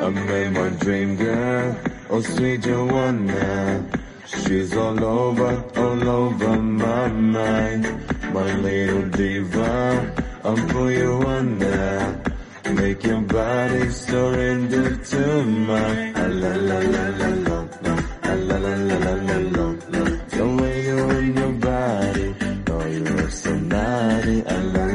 I met my dream girl, oh sweet Joanna. She's all over my mind. My little diva, I'll pull you under. Make your body surrender to mine. Ah, la la la la la la, ah, la la la la la la la. The way you in your body, oh you look so naughty. Ah, la